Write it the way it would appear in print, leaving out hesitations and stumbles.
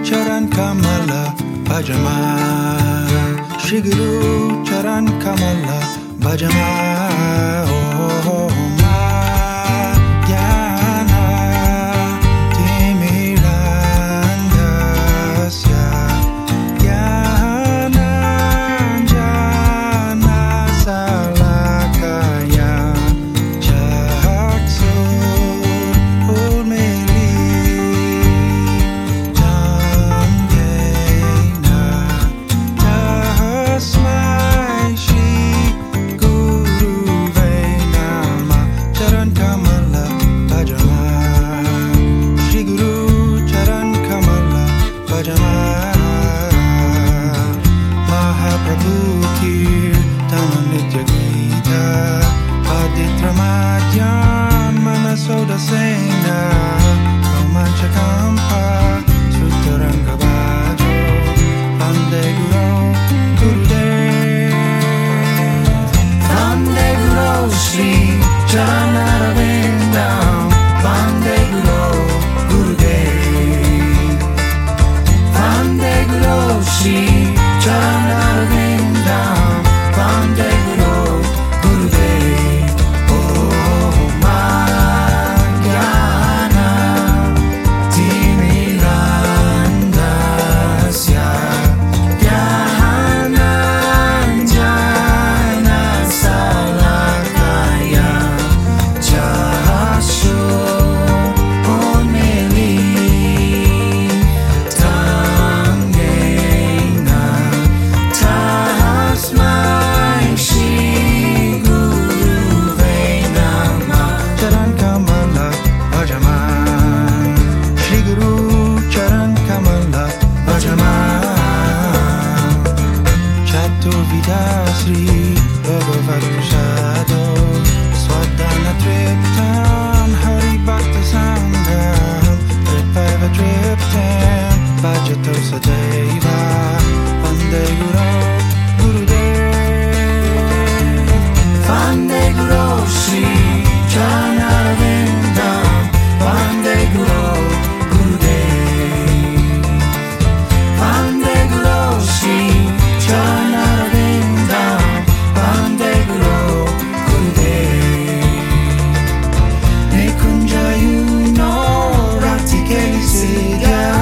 Charan Kamala Bajama Shiguru Charan Kamala Bajama Oh Ma Jana Timirandasya Jana Jana Salakaya Chaksur Ulmeli Tamdena Tasmai Shri Guru Vainama Charan Kamala Bajama Shri Guru Charan Kamala Bajama Mahaprabhu Kirtan Nitya Gita Paditra Madhyan Manasoda Sena Romancha Kampa Sutaranga Bhajo Vande Guru Gurudev Vande Guru Shri Charanarvindam Vande Guru Gurudev Vande Guru Shri Charanarvindam Vande Guru Gurudev Oh Magyana Timirandasya Jnananjana Salakaya Chashur Ulmeli Tamgena Tasmai Shri Guru Vainama Charan Kamala Bajama Shri Guru Charan Kamala Bajama Chaturvida Sri Bhagavad Prasado Swadhana Triptam Hari Bhakta Sangham Tripaiva Triptam Bhajato Sadeva Vande Guru Gurudev Vande Guru Shri Charanarvindam Vande Guru Gurudev Vande Guru Shri Charanarvindam Vande Guru Gurudev Nikunjayu no Rati Kelisiga